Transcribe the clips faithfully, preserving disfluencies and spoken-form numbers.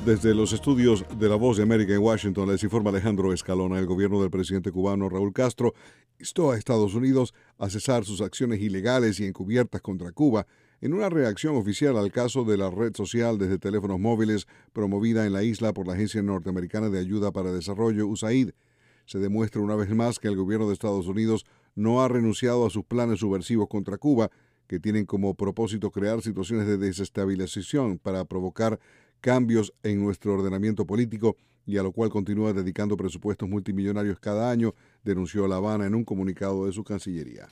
Desde los estudios de La Voz de América en Washington les informa Alejandro Escalona. El gobierno del presidente cubano Raúl Castro instó a Estados Unidos a cesar sus acciones ilegales y encubiertas contra Cuba en una reacción oficial al caso de la red social desde teléfonos móviles promovida en la isla por la Agencia Norteamericana de Ayuda para Desarrollo, U S A I D. Se demuestra una vez más que el gobierno de Estados Unidos no ha renunciado a sus planes subversivos contra Cuba, que tienen como propósito crear situaciones de desestabilización para provocar cambios en nuestro ordenamiento político y a lo cual continúa dedicando presupuestos multimillonarios cada año, denunció La Habana en un comunicado de su Cancillería.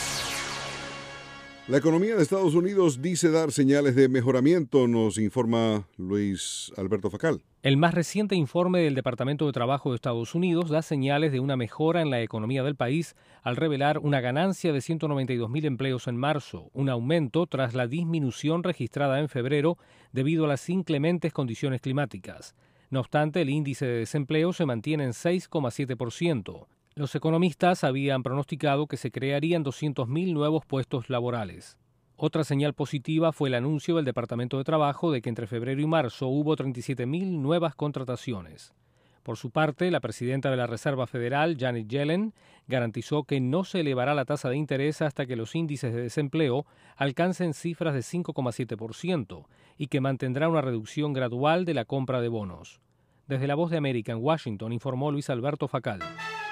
La economía de Estados Unidos dice dar señales de mejoramiento, nos informa Luis Alberto Facal. El más reciente informe del Departamento de Trabajo de Estados Unidos da señales de una mejora en la economía del país al revelar una ganancia de ciento noventa y dos mil empleos en marzo, un aumento tras la disminución registrada en febrero debido a las inclementes condiciones climáticas. No obstante, el índice de desempleo se mantiene en seis coma siete por ciento. Los economistas habían pronosticado que se crearían doscientos mil nuevos puestos laborales. Otra señal positiva fue el anuncio del Departamento de Trabajo de que entre febrero y marzo hubo treinta y siete mil nuevas contrataciones. Por su parte, la presidenta de la Reserva Federal, Janet Yellen, garantizó que no se elevará la tasa de interés hasta que los índices de desempleo alcancen cifras de cinco coma siete por ciento y que mantendrá una reducción gradual de la compra de bonos. Desde La Voz de América en Washington, informó Luis Alberto Facal.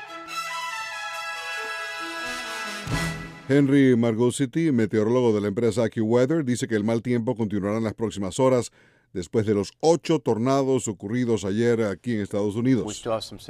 Henry Margosity, meteorólogo de la empresa AccuWeather, dice que el mal tiempo continuará en las próximas horas después de los ocho tornados ocurridos ayer aquí en Estados Unidos.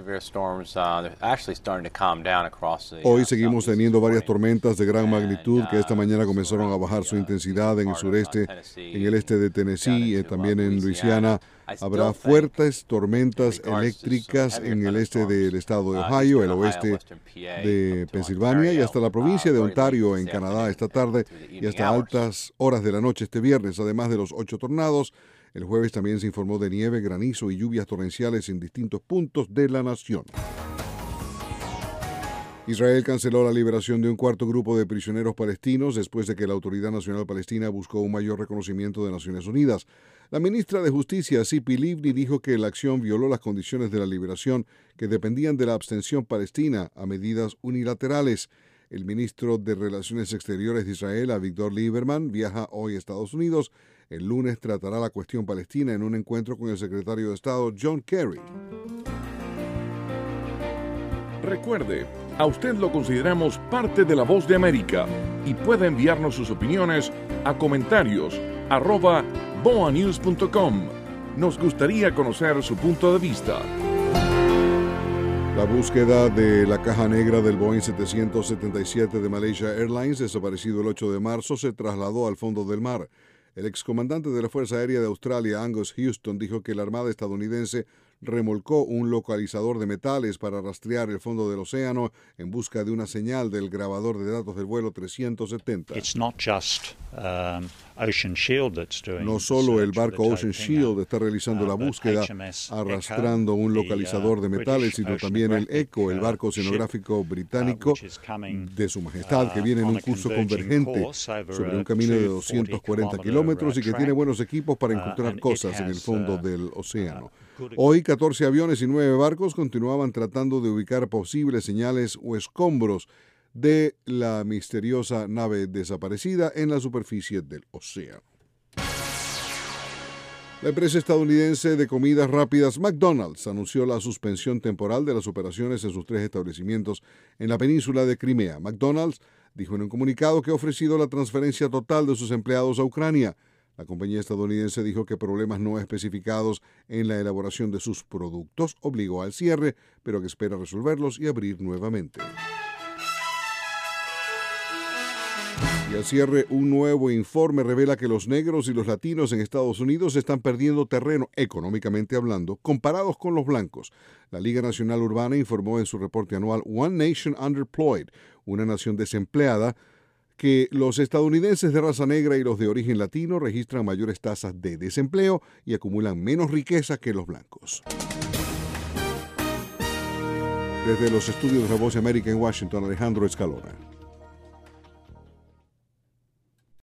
Hoy seguimos teniendo varias tormentas de gran magnitud que esta mañana comenzaron a bajar su intensidad en el sureste, en el este de Tennessee y también en Luisiana. Habrá fuertes tormentas eléctricas en el este del estado de Ohio, el oeste de Pensilvania y hasta la provincia de Ontario en Canadá esta tarde y hasta altas horas de la noche este viernes, además de los ocho tornados. El jueves también se informó de nieve, granizo y lluvias torrenciales en distintos puntos de la nación. Israel canceló la liberación de un cuarto grupo de prisioneros palestinos después de que la Autoridad Nacional Palestina buscó un mayor reconocimiento de Naciones Unidas. La ministra de Justicia, Tzipi Livni, dijo que la acción violó las condiciones de la liberación que dependían de la abstención palestina a medidas unilaterales. El ministro de Relaciones Exteriores de Israel, Avigdor Lieberman, viaja hoy a Estados Unidos. El lunes tratará la cuestión palestina en un encuentro con el secretario de Estado, John Kerry. Recuerde, a usted lo consideramos parte de La Voz de América y puede enviarnos sus opiniones a comentarios arroba boa news punto com. Nos gustaría conocer su punto de vista. La búsqueda de la caja negra del Boeing setecientos setenta y siete de Malaysia Airlines, desaparecido el ocho de marzo, se trasladó al fondo del mar. El excomandante de la Fuerza Aérea de Australia, Angus Houston, dijo que la Armada estadounidense remolcó un localizador de metales para rastrear el fondo del océano en busca de una señal del grabador de datos del vuelo trescientos setenta. No solo el barco Ocean Shield está realizando la búsqueda arrastrando un localizador de metales, sino también el Echo, el barco oceanográfico británico de Su Majestad, que viene en un curso convergente sobre un camino de doscientos cuarenta kilómetros y que tiene buenos equipos para encontrar cosas en el fondo del océano. Hoy, catorce aviones y nueve barcos continuaban tratando de ubicar posibles señales o escombros de la misteriosa nave desaparecida en la superficie del océano. La empresa estadounidense de comidas rápidas McDonald's anunció la suspensión temporal de las operaciones en sus tres establecimientos en la península de Crimea. McDonald's dijo en un comunicado que ha ofrecido la transferencia total de sus empleados a Ucrania. La compañía estadounidense dijo que problemas no especificados en la elaboración de sus productos obligó al cierre, pero que espera resolverlos y abrir nuevamente. Y al cierre, un nuevo informe revela que los negros y los latinos en Estados Unidos están perdiendo terreno, económicamente hablando, comparados con los blancos. La Liga Nacional Urbana informó en su reporte anual One Nation Underemployed, una nación desempleada, que los estadounidenses de raza negra y los de origen latino registran mayores tasas de desempleo y acumulan menos riqueza que los blancos. Desde los estudios de La Voz de América en Washington, Alejandro Escalona.